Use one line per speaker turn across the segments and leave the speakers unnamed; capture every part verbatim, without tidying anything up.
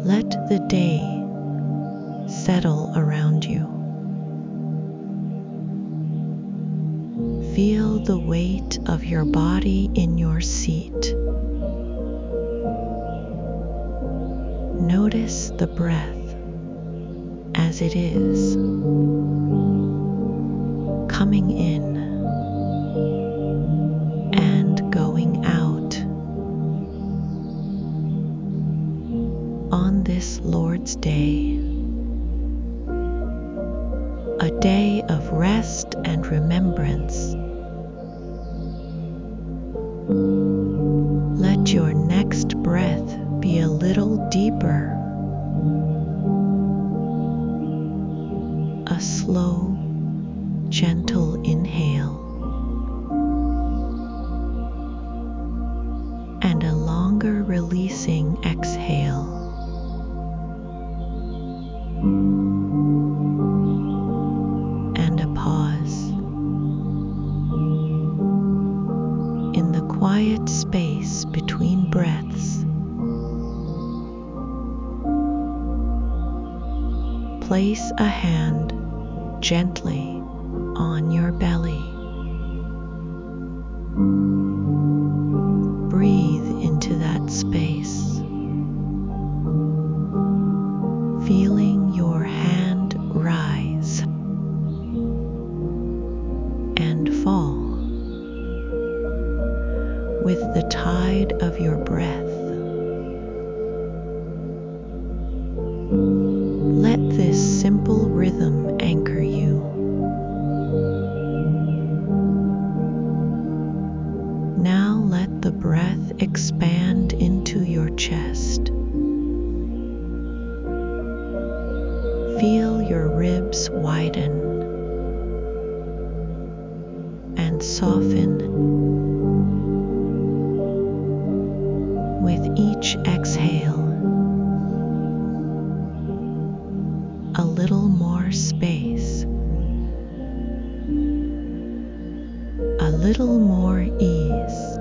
Let the day settle around you. Feel the weight of your body in your seat. Notice the breath as it is, coming in and going out. On this Lord's Day, a day of rest and remembrance, let your next breath be a little deeper, a slow, gentle inhale, and a longer releasing exhale. And a pause. In the quiet space between breaths, place a hand gently on your belly. Breathe into that space, feeling your hand rise and fall with the tide of your breath. Let this simple rhythm anchor you. Now let the breath expand into your chest. Feel your ribs widen and soften with each exhale. A little more space, a little more ease.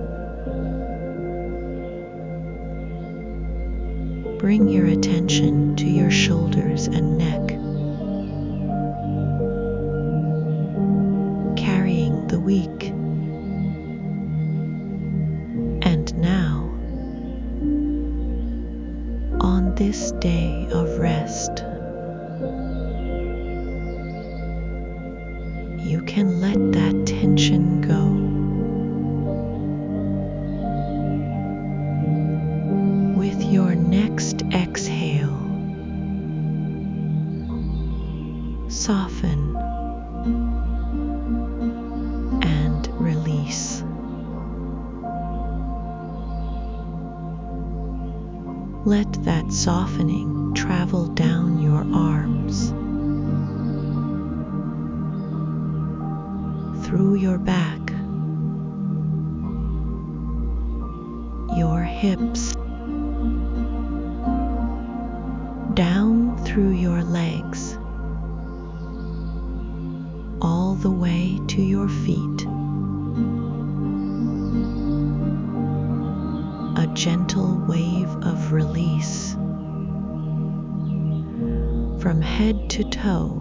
Bring your attention to your shoulders and neck, carrying the week. And now, on this day of rest, you can let that tension go. With your next exhale, soften and release. Let that softening travel down your arms, through your back, your hips, down through your legs, all the way to your feet. A gentle wave of release from head to toe.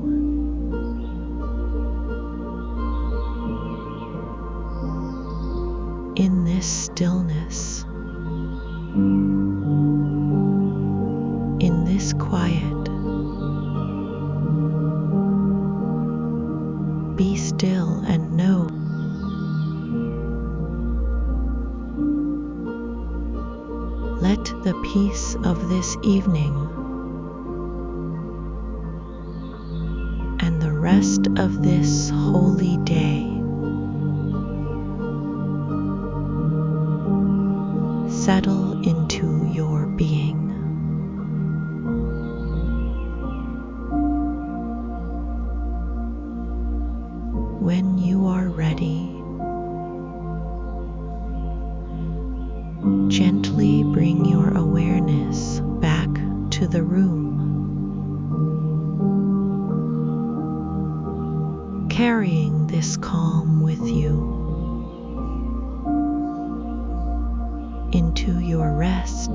In this stillness, in this quiet, be still and know let the peace of this evening and the rest of this holy day settle into your being. When you are ready, gently bring your awareness back to the room, carrying this calm with you into your rest